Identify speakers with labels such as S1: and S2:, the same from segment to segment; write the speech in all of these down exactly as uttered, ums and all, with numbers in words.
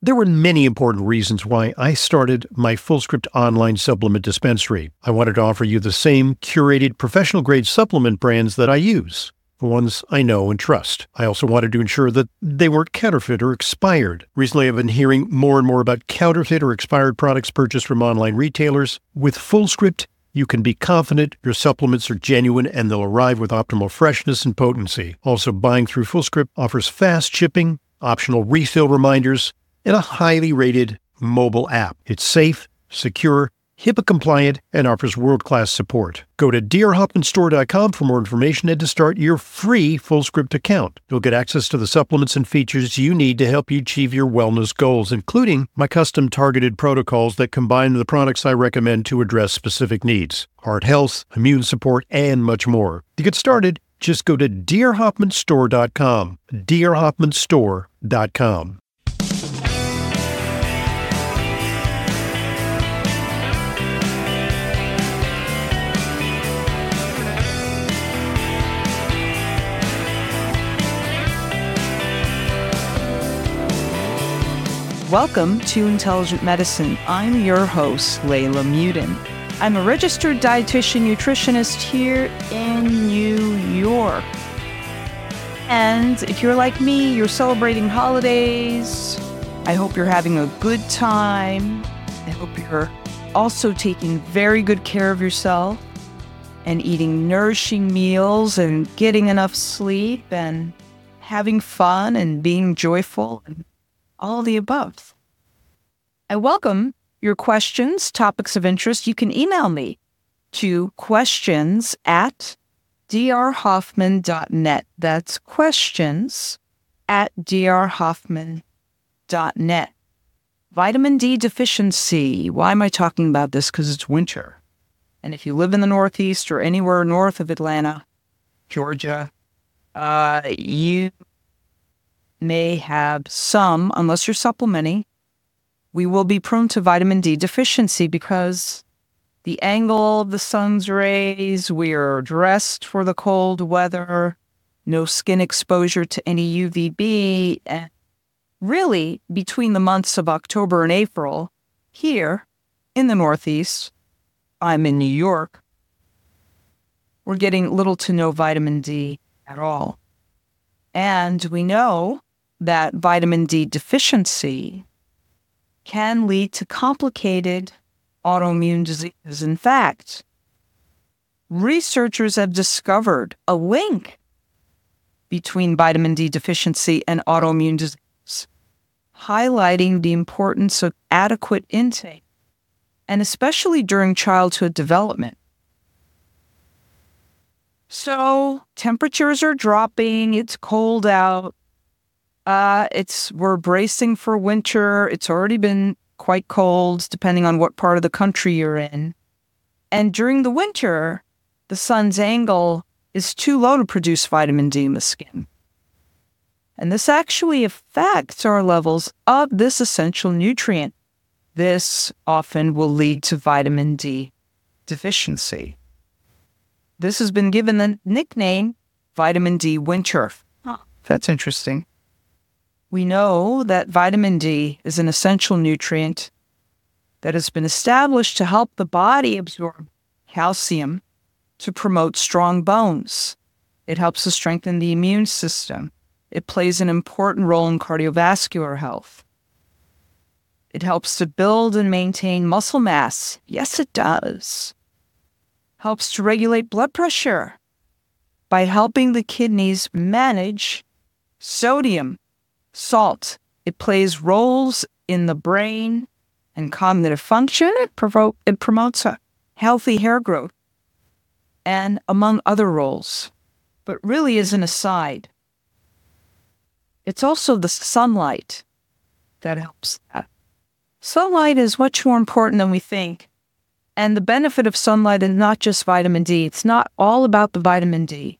S1: There were many important reasons why I started my Fullscript online supplement dispensary. I wanted to offer you the same curated professional-grade supplement brands that I use, the ones I know and trust. I also wanted to ensure that they weren't counterfeit or expired. Recently, I've been hearing more and more about counterfeit or expired products purchased from online retailers. With Fullscript, you can be confident your supplements are genuine and they'll arrive with optimal freshness and potency. Also, buying through Fullscript offers fast shipping, optional refill reminders, and a highly rated mobile app. It's safe, secure, HIPAA compliant, and offers world-class support. Go to d r hoffman store dot com for more information and to start your free Fullscript account. You'll get access to the supplements and features you need to help you achieve your wellness goals, including my custom targeted protocols that combine the products I recommend to address specific needs, heart health, immune support, and much more. To get started, just go to d r hoffman store dot com, d r hoffman store dot com.
S2: Welcome to Intelligent Medicine. I'm your host, Layla Mutin. I'm a registered dietitian nutritionist here in New York. And if you're like me, you're celebrating holidays. I hope you're having a good time. I hope you're also taking very good care of yourself and eating nourishing meals and getting enough sleep and having fun and being joyful and all the above. I welcome your questions, topics of interest. You can email me to questions at d r hoffman dot net. That's questions at d r hoffman dot net. Vitamin D deficiency. Why am I talking about this? Because it's winter. And if you live in the Northeast or anywhere north of Atlanta, Georgia, uh, you may have some, unless you're supplementing, we will be prone to vitamin D deficiency because the angle of the sun's rays, we are dressed for the cold weather, no skin exposure to any U V B, and really between the months of October and April, here in the Northeast, I'm in New York, we're getting little to no vitamin D at all. And we know that vitamin D deficiency can lead to complicated autoimmune diseases. In fact, researchers have discovered a link between vitamin D deficiency and autoimmune disease, highlighting the importance of adequate intake, and especially during childhood development. So temperatures are dropping, it's cold out. Uh, it's we're bracing for winter. It's already been quite cold, depending on what part of the country you're in. And during the winter, the sun's angle is too low to produce vitamin D in the skin. And this actually affects our levels of this essential nutrient. This often will lead to vitamin D deficiency. This has been given the nickname vitamin D winter. Huh, that's interesting. We know that vitamin D is an essential nutrient that has been established to help the body absorb calcium to promote strong bones. It helps to strengthen the immune system. It plays an important role in cardiovascular health. It helps to build and maintain muscle mass. Yes, it does. Helps to regulate blood pressure by helping the kidneys manage sodium. Salt. It plays roles in the brain and cognitive function. It, provo- it promotes a healthy hair growth, and among other roles. But really, as an aside, it's also the sunlight that helps that. Sunlight is much more important than we think. And the benefit of sunlight is not just vitamin D. It's not all about the vitamin D.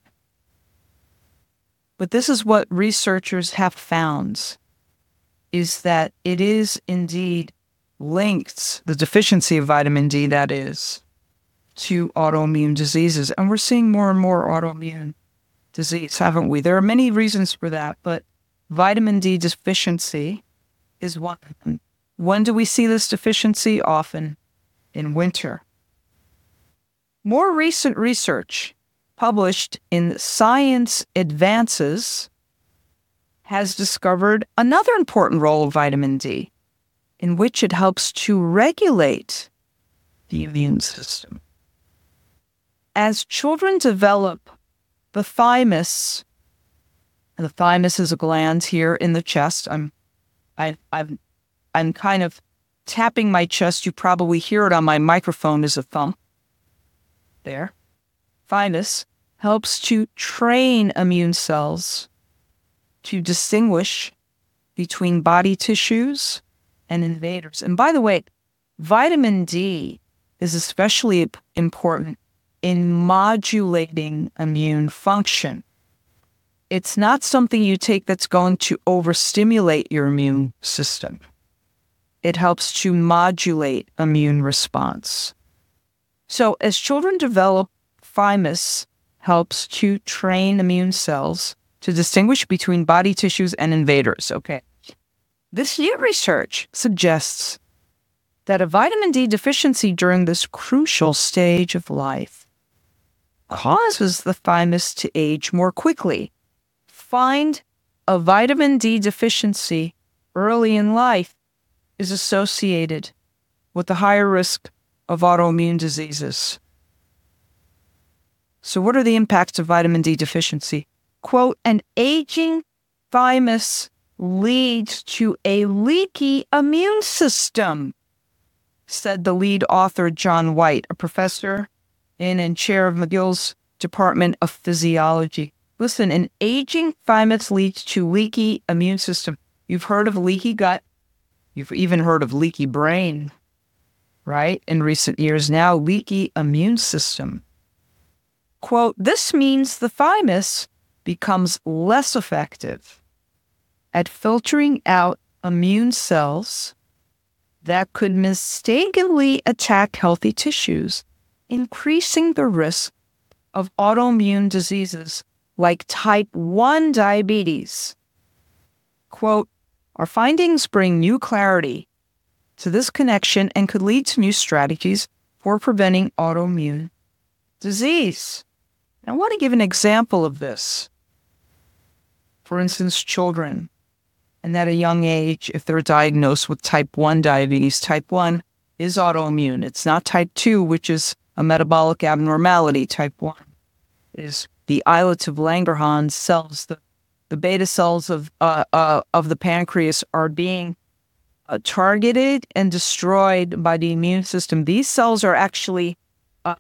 S2: But this is what researchers have found, is that it is indeed linked, the deficiency of vitamin D, that is, to autoimmune diseases. And we're seeing more and more autoimmune disease, haven't we? There are many reasons for that, but vitamin D deficiency is one of them. When do we see this deficiency? Often in winter. More recent research published in Science Advances has discovered another important role of vitamin D, in which it helps to regulate the immune system. As children develop the thymus, and the thymus is a gland here in the chest. I'm, I, I'm, I'm kind of tapping my chest. You probably hear it on my microphone as a thump. There. Thymus helps to train immune cells to distinguish between body tissues and invaders. And by the way, vitamin D is especially important in modulating immune function. It's not something you take that's going to overstimulate your immune system. It helps to modulate immune response. So as children develop, thymus helps to train immune cells to distinguish between body tissues and invaders. Okay. This new research suggests that a vitamin D deficiency during this crucial stage of life causes the thymus to age more quickly. Find a vitamin D deficiency early in life is associated with a higher risk of autoimmune diseases. So what are the impacts of vitamin D deficiency? Quote, an aging thymus leads to a leaky immune system, said the lead author, John White, a professor in and chair of McGill's Department of Physiology. Listen, an aging thymus leads to leaky immune system. You've heard of leaky gut. You've even heard of leaky brain, right? In recent years now, leaky immune system. Quote, this means the thymus becomes less effective at filtering out immune cells that could mistakenly attack healthy tissues, increasing the risk of autoimmune diseases like type one diabetes. Quote, our findings bring new clarity to this connection and could lead to new strategies for preventing autoimmune disease. I want to give an example of this. For instance, children, and at a young age, if they're diagnosed with type one diabetes, type one is autoimmune. It's not type two, which is a metabolic abnormality. Type one is the islets of Langerhans cells, the, the beta cells of, uh, uh, of the pancreas are being uh, targeted and destroyed by the immune system. These cells are actually uh,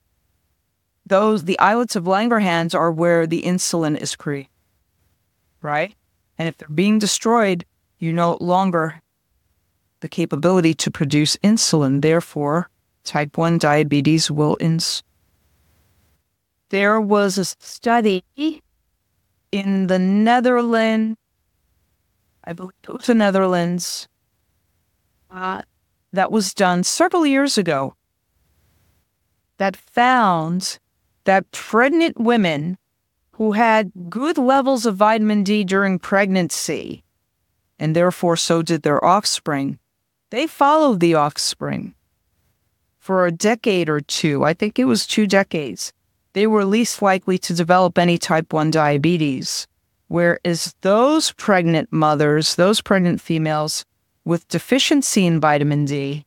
S2: those, the islets of Langerhans are where the insulin is created, right? And if they're being destroyed, you no longer the capability to produce insulin. Therefore, type one diabetes will ins. There was a study in the Netherlands, I believe it was the Netherlands, uh, that was done several years ago that found that pregnant women who had good levels of vitamin D during pregnancy, and therefore so did their offspring, they followed the offspring for a decade or two. I think it was two decades. They were least likely to develop any type one diabetes, whereas those pregnant mothers, those pregnant females with deficiency in vitamin D,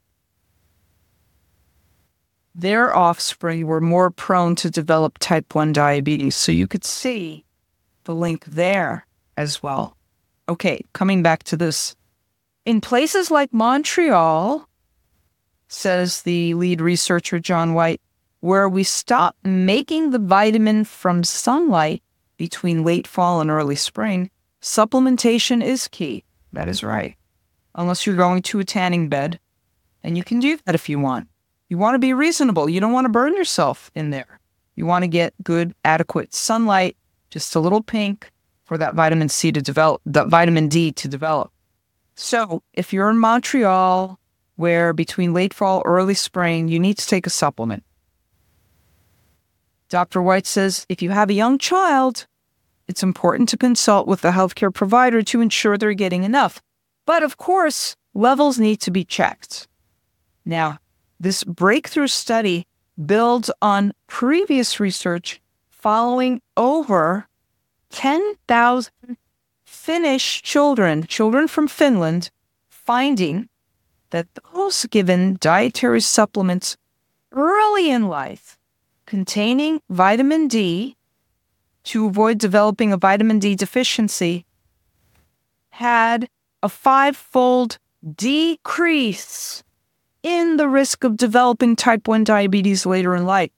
S2: their offspring were more prone to develop type one diabetes. So you could see the link there as well. Okay, coming back to this. In places like Montreal, says the lead researcher, John White, where we stop making the vitamin from sunlight between late fall and early spring, supplementation is key. That is right. Unless you're going to a tanning bed, and you can do that if you want. You want to be reasonable. You don't want to burn yourself in there. You want to get good, adequate sunlight, just a little pink for that vitamin C to develop, that vitamin D to develop. So if you're in Montreal, where between late fall, early spring, you need to take a supplement. Doctor White says, if you have a young child, it's important to consult with a healthcare provider to ensure they're getting enough. But of course, levels need to be checked. Now, this breakthrough study builds on previous research following over ten thousand Finnish children, children from Finland, finding that those given dietary supplements early in life containing vitamin D to avoid developing a vitamin D deficiency had a five-fold decrease in the risk of developing type one diabetes later in life.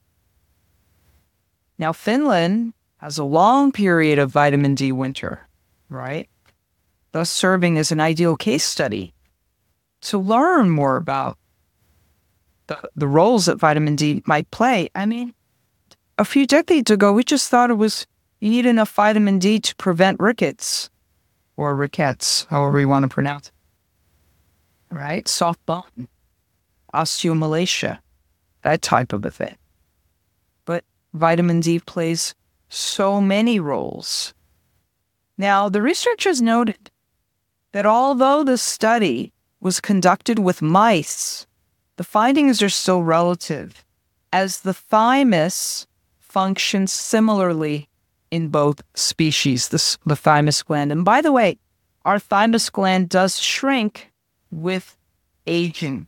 S2: Now, Finland has a long period of vitamin D winter, right? Thus serving as an ideal case study to learn more about the, the roles that vitamin D might play. I mean, a few decades ago, we just thought it was you need enough vitamin D to prevent rickets or rickets, however you want to pronounce it, right? Soft bone, osteomalacia, that type of a thing. But vitamin D plays so many roles. Now, the researchers noted that although the study was conducted with mice, the findings are still relative, as the thymus functions similarly in both species, the, the thymus gland. And by the way, our thymus gland does shrink with aging.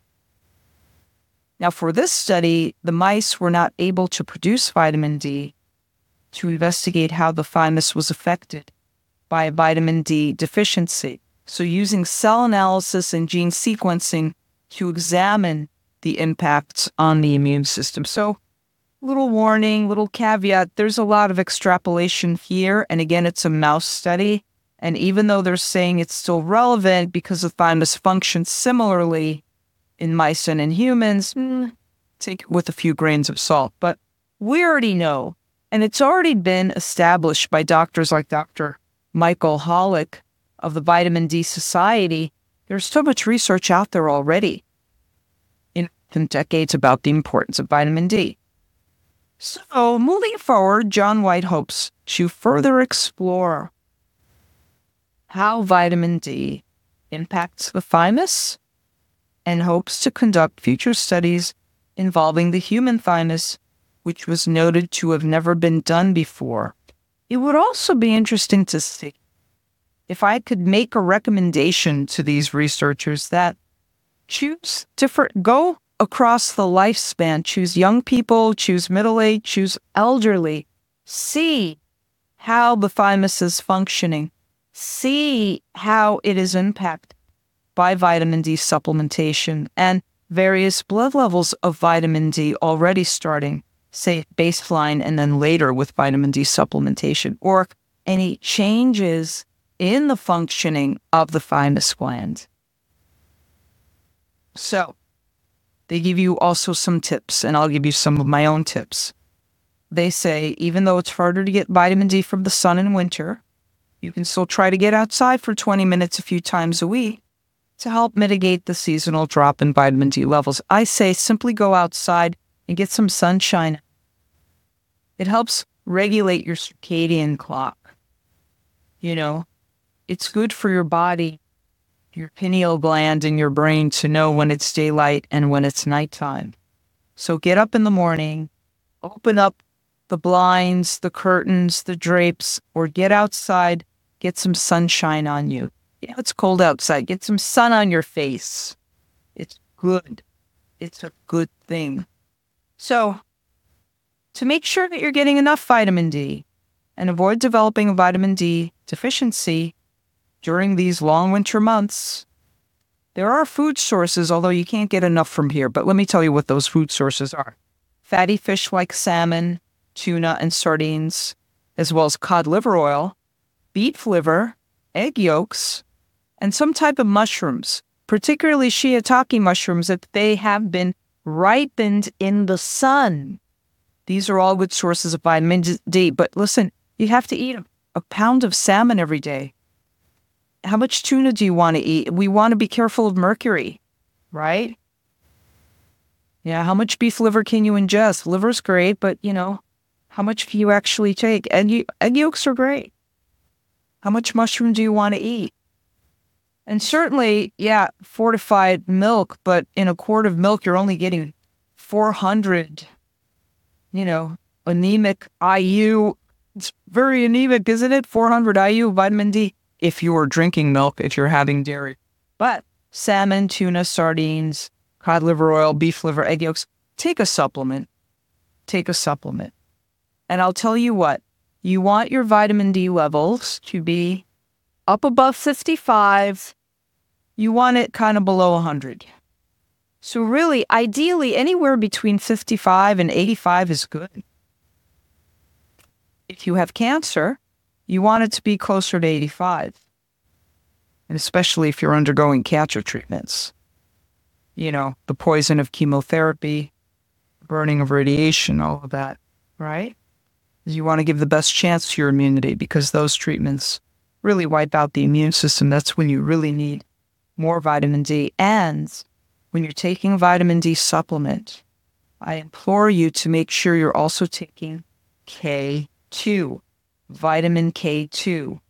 S2: Now, for this study, the mice were not able to produce vitamin D to investigate how the thymus was affected by a vitamin D deficiency. So using cell analysis and gene sequencing to examine the impacts on the immune system. So little warning, little caveat, there's a lot of extrapolation here. And again, it's a mouse study. And even though they're saying it's still relevant because the thymus functions similarly in mice and in humans, mm, take it with a few grains of salt. But we already know, and it's already been established by doctors like Doctor Michael Holick of the Vitamin D Society, there's so much research out there already in, in decades about the importance of vitamin D. So moving forward, John White hopes to further explore how vitamin D impacts the thymus and hopes to conduct future studies involving the human thymus, which was noted to have never been done before. It would also be interesting to see if I could make a recommendation to these researchers that choose different, go across the lifespan, choose young people, choose middle-aged, choose elderly, see how the thymus is functioning, see how it is impacted by vitamin D supplementation and various blood levels of vitamin D already starting, say, baseline and then later with vitamin D supplementation, or any changes in the functioning of the thymus gland. So, they give you also some tips, and I'll give you some of my own tips. They say, even though it's harder to get vitamin D from the sun in winter, you can still try to get outside for twenty minutes a few times a week to help mitigate the seasonal drop in vitamin D levels. I say simply go outside and get some sunshine. It helps regulate your circadian clock. You know, it's good for your body, your pineal gland and your brain to know when it's daylight and when it's nighttime. So get up in the morning, open up the blinds, the curtains, the drapes, or get outside, get some sunshine on you. You know, it's cold outside. Get some sun on your face. It's good. It's a good thing. So, to make sure that you're getting enough vitamin D and avoid developing a vitamin D deficiency during these long winter months, there are food sources, although you can't get enough from here. But let me tell you what those food sources are. Fatty fish like salmon, tuna, and sardines, as well as cod liver oil, beef liver, egg yolks, and some type of mushrooms, particularly shiitake mushrooms, that they have been ripened in the sun. These are all good sources of vitamin D. But listen, you have to eat a, a pound of salmon every day. How much tuna do you want to eat? We want to be careful of mercury, right? Yeah, how much beef liver can you ingest? Liver's great, but, you know, how much can you actually take? Egg, egg yolks are great. How much mushroom do you want to eat? And certainly, yeah, fortified milk, but in a quart of milk, you're only getting four hundred, you know, anemic I U. It's very anemic, isn't it? four hundred I U vitamin D if you are drinking milk, if you're having dairy. But salmon, tuna, sardines, cod liver oil, beef liver, egg yolks, take a supplement. Take a supplement. And I'll tell you what, you want your vitamin D levels to be up above fifty-five. You want it kind of below one hundred. So really, ideally, anywhere between fifty-five and eighty-five is good. If you have cancer, you want it to be closer to eighty-five. And especially if you're undergoing cancer treatments. You know, the poison of chemotherapy, burning of radiation, all of that, right? You want to give the best chance to your immunity because those treatments really wipe out the immune system. That's when you really need more vitamin D. And when you're taking a vitamin D supplement, I implore you to make sure you're also taking K two, vitamin K two,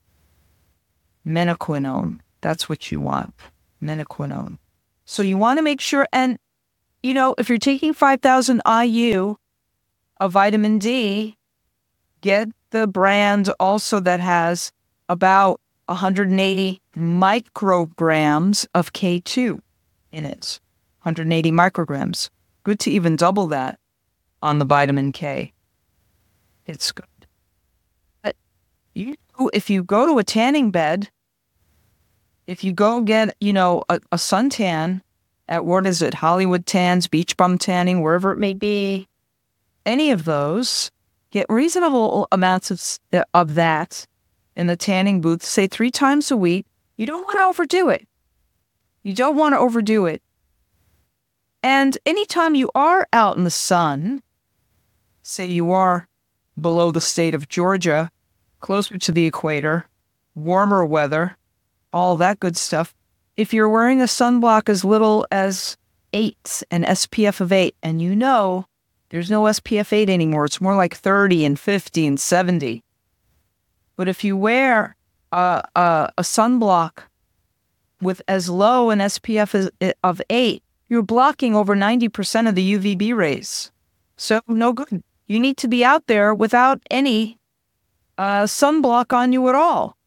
S2: menaquinone. That's what you want, menaquinone. So you want to make sure, and you know, if you're taking five thousand I U of vitamin D, get the brand also that has about one hundred eighty micrograms of K two in it. one hundred eighty micrograms. Good to even double that on the vitamin K. It's good. But you, if you go to a tanning bed, if you go get, you know, a, a suntan at, what is it, Hollywood Tans, Beach Bum Tanning, wherever it may be, any of those, get reasonable amounts of, of that in the tanning booth, say three times a week. You don't want to overdo it. You don't want to overdo it. And anytime you are out in the sun, say you are below the state of Georgia, closer to the equator, warmer weather, all that good stuff, if you're wearing a sunblock as little as eight, an S P F of eight, and you know there's no S P F eight anymore, it's more like thirty and fifty and seventy. But if you wear a, a, a sunblock with as low an S P F as, of eight, you're blocking over ninety percent of the U V B rays. So no good. You need to be out there without any uh, sunblock on you at all.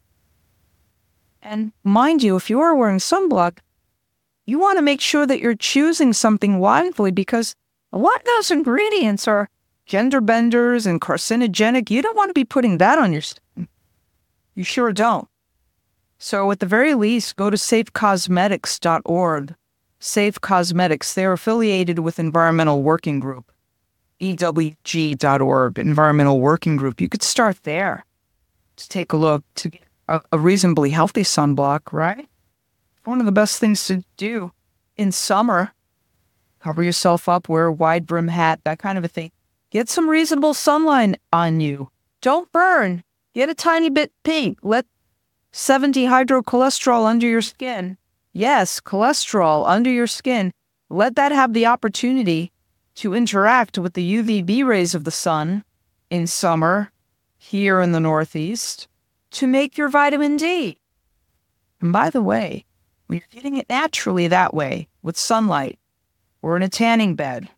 S2: And mind you, if you are wearing sunblock, you want to make sure that you're choosing something wisely because a lot of those ingredients are gender benders and carcinogenic. You don't want to be putting that on your skin. You sure don't. So at the very least, go to safe cosmetics dot org. Safe Cosmetics, they're affiliated with Environmental Working Group. E W G dot org, Environmental Working Group. You could start there to take a look to get a, a reasonably healthy sunblock, right? One of the best things to do in summer. Cover yourself up, wear a wide brim hat, that kind of a thing. Get some reasonable sunlight on you. Don't burn. Get a tiny bit pink. Let seventy hydrocholesterol under your skin. Yes, cholesterol under your skin. Let that have the opportunity to interact with the U V B rays of the sun in summer here in the Northeast to make your vitamin D. And by the way, when you're getting it naturally that way with sunlight or in a tanning bed,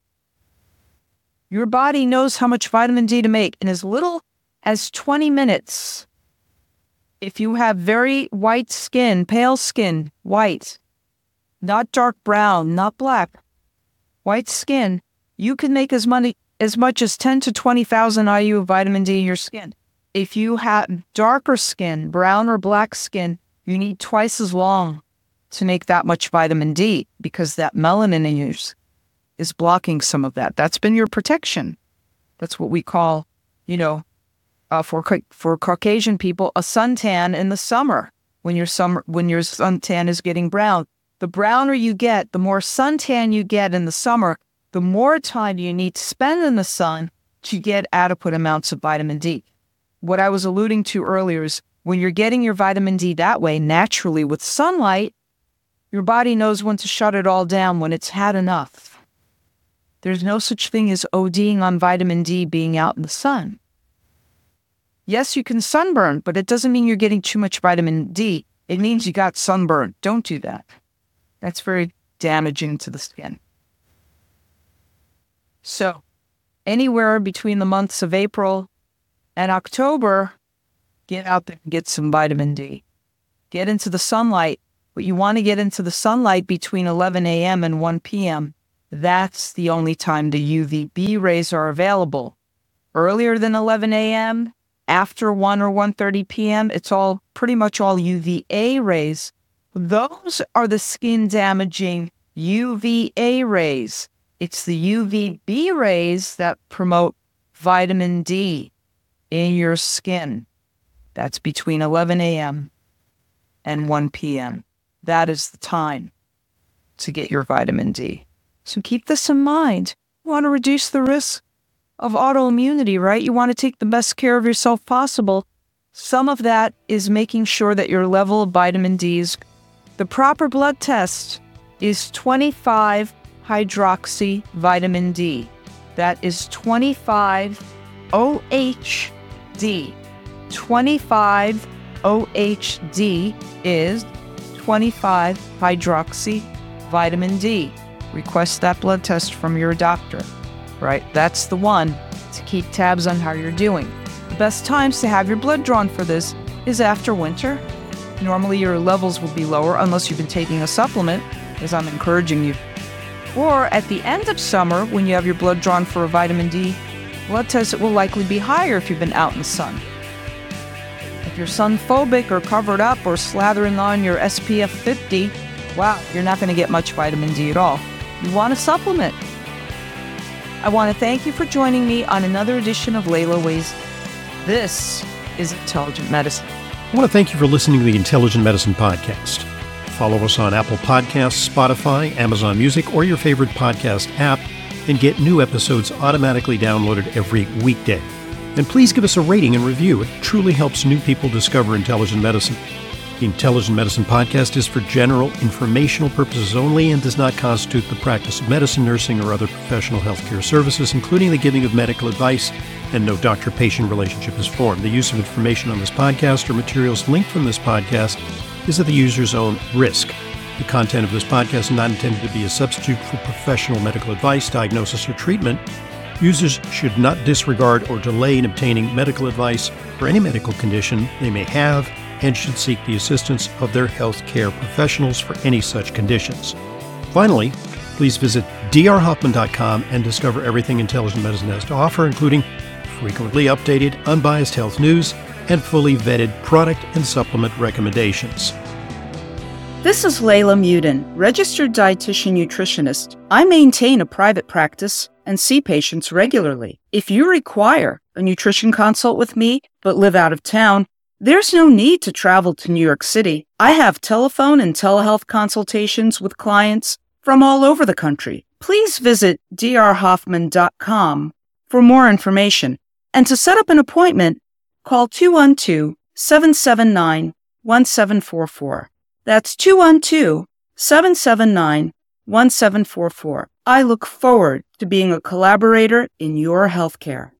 S2: your body knows how much vitamin D to make in as little as twenty minutes. If you have very white skin, pale skin, white, not dark brown, not black, white skin, you can make as, money, as much as ten to twenty thousand I U of vitamin D in your skin. If you have darker skin, brown or black skin, you need twice as long to make that much vitamin D because that melanin in yours is blocking some of that. That's been your protection. That's what we call, you know, uh, for for Caucasian people, a suntan in the summer when your summer when your suntan is getting brown. The browner you get, the more suntan you get in the summer, the more time you need to spend in the sun to get adequate amounts of vitamin D. What I was alluding to earlier is when you're getting your vitamin D that way, naturally with sunlight, your body knows when to shut it all down when it's had enough. There's no such thing as ODing on vitamin D being out in the sun. Yes, you can sunburn, but it doesn't mean you're getting too much vitamin D. It means you got sunburn. Don't do that. That's very damaging to the skin. So, anywhere between the months of April and October, get out there and get some vitamin D. Get into the sunlight. But you want to get into the sunlight between eleven a.m. and one p.m. That's the only time the U V B rays are available. Earlier than eleven a.m., after one or one thirty p.m., it's all pretty much all U V A rays. Those are the skin-damaging U V A rays. It's the U V B rays that promote vitamin D in your skin. That's between eleven a.m. and one p.m. That is the time to get your vitamin D. So keep this in mind. You want to reduce the risk of autoimmunity, right? You want to take the best care of yourself possible. Some of that is making sure that your level of vitamin D is... The proper blood test is twenty-five hydroxy vitamin D. That is twenty-five O H D. twenty-five O H D is twenty-five hydroxy vitamin D. Request that blood test from your doctor, right? That's the one to keep tabs on how you're doing. The best times to have your blood drawn for this is after winter. Normally your levels will be lower unless you've been taking a supplement, as I'm encouraging you. Or at the end of summer, when you have your blood drawn for a vitamin D blood test, it will likely be higher if you've been out in the sun. If you're sun-phobic or covered up or slathering on your S P F fifty, wow, you're not going to get much vitamin D at all. You want a supplement. I want to thank you for joining me on another edition of Layla Weighs. This is Intelligent Medicine.
S1: I want to thank you for listening to the Intelligent Medicine Podcast. Follow us on Apple Podcasts, Spotify, Amazon Music, or your favorite podcast app, and get new episodes automatically downloaded every weekday. And please give us a rating and review. It truly helps new people discover intelligent medicine. The Intelligent Medicine Podcast is for general informational purposes only and does not constitute the practice of medicine, nursing, or other professional healthcare services, including the giving of medical advice, and no doctor-patient relationship is formed. The use of information on this podcast or materials linked from this podcast is at the user's own risk. The content of this podcast is not intended to be a substitute for professional medical advice, diagnosis, or treatment. Users should not disregard or delay in obtaining medical advice for any medical condition they may have and should seek the assistance of their healthcare professionals for any such conditions. Finally, please visit d r hoffman dot com and discover everything Intelligent Medicine has to offer, including frequently updated, unbiased health news and fully vetted product and supplement recommendations.
S2: This is Layla Muden, registered dietitian nutritionist. I maintain a private practice and see patients regularly. If you require a nutrition consult with me but live out of town, there's no need to travel to New York City. I have telephone and telehealth consultations with clients from all over the country. Please visit d r hoffman dot com for more information. And to set up an appointment, call two one two, seven seven nine, one seven four four. That's two one two, seven seven nine, one seven four four. I look forward to being a collaborator in your healthcare.